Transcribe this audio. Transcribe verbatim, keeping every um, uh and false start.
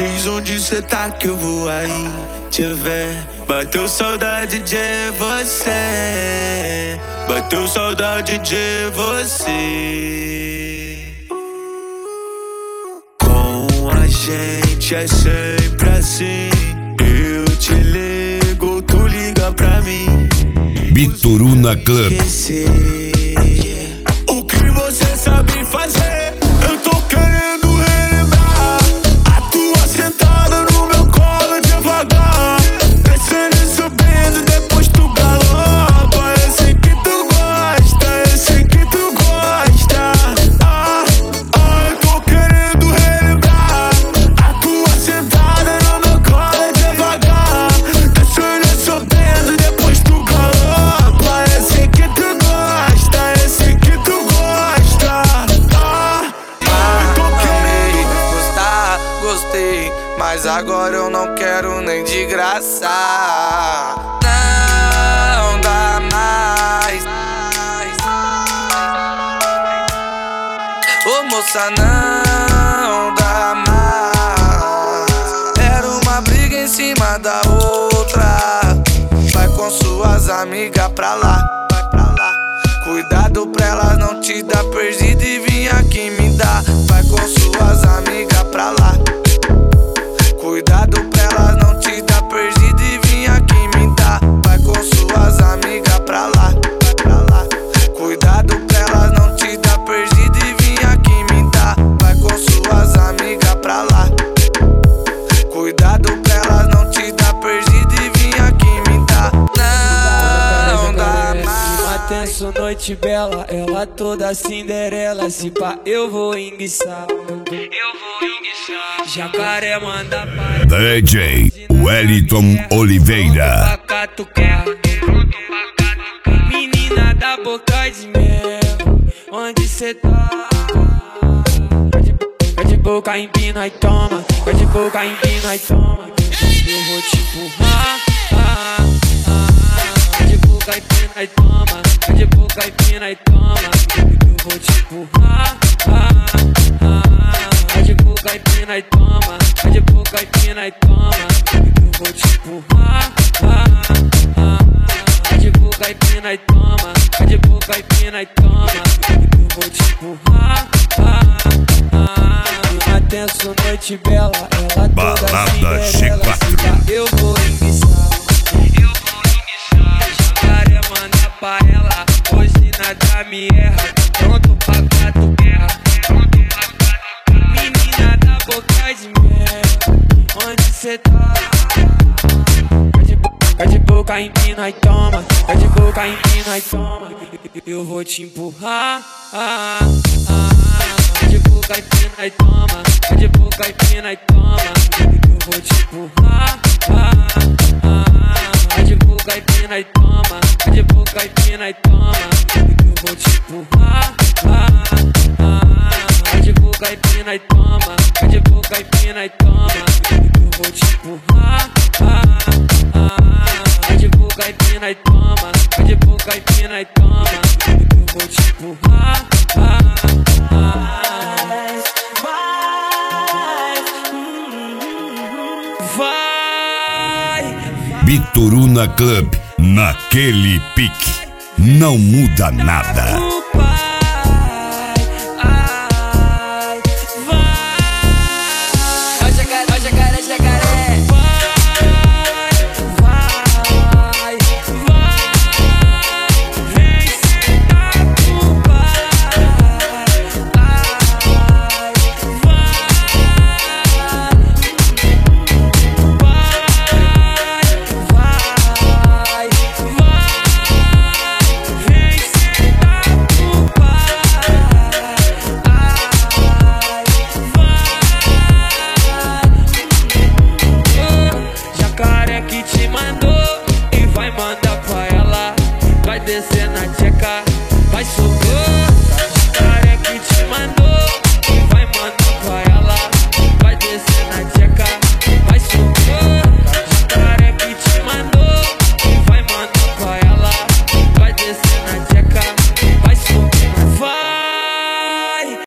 diz onde cê tá que eu vou aí te ver. Bateu saudade de você, bateu saudade de você. Com a gente é sempre assim, eu te ligo, tu liga pra mim. Bituruna Club. O que você sabe fazer, eu tô querendo relembrar. A tua sentada no meu colo devagar, descendo e subindo, depois tu galopa. Eu sei que tu gosta, eu sei que tu gosta. Ah, ah, eu tô querendo relembrar. A tua sentada no meu colo devagar, descendo e subindo, depois tu galopa. Eu sei que tu gosta, eu sei que tu gosta. Ah, ah, eu tô querendo gostar, gostei, mas agora eu não quero nem de graça. Não dá mais. Ô moça, não dá mais. Era uma briga em cima da outra. Vai com suas amigas pra lá, vai pra lá. Cuidado pra elas não te dar perdido e vir aqui me dar. Vai com suas amigas pra lá. Cuidado pra elas não te dar perdido e vir aqui me dar. Vai com suas amigas pra lá, vai pra lá. Cuidado pra elas não te dar perdido e vir aqui me dar. Vai com suas amigas pra lá. Cuidado pra elas não te dar perdido e vir aqui me dar. Não dá mais. Tenso, noite bela, ela toda Cinderela. Se pá, eu vou enguiçar, eu vou enguiçar. Jacaré manda para D J Wellington Oliveira. Menina da boca de mel, onde cê tá? Vai de boca, empina e toma. Vai de boca, empina e toma. Eu vou te empurrar. Vai de boca, empina e toma. Vai de boca, empina e toma. Eu vou te empurrar. Vai de boca, empina e toma. Vai de boca, empina e toma. Eu vou te empurrar. Vai de boca, empina e toma. Vai de boca, empina e toma. Eu vou te empurrar. Atenção, noite bela, ela toda Balada G quatro. Eu vou enguiçar, eu vou enguiçar. Jacaré manda pra ela, hoje nada me erra. Pronto pra quatro guerra, pronto pra quatro. Menina da boca de mel, onde cê tá? Vai de boca, empina e toma. Vai de boca, empina e toma. Eu vou te empurrar. Vai de boca, empina e toma. Vai de boca, empina e toma. Eu vou te empurrar. Vai de boca, empina e toma. Vai de boca, empina e toma. Eu vou te empurrar. Vai de boca, empina e toma. Vai de boca, empina e toma. Eu vou te empurrar. Vai de boca, empina e toma. Vai de boca, empina e toma. Eu vou te empurrar. Vai. Bituruna Club, naquele pique, não muda nada. Descer na tcheca, vai subir. Jacaré que te mandou e vai mandar pra ela.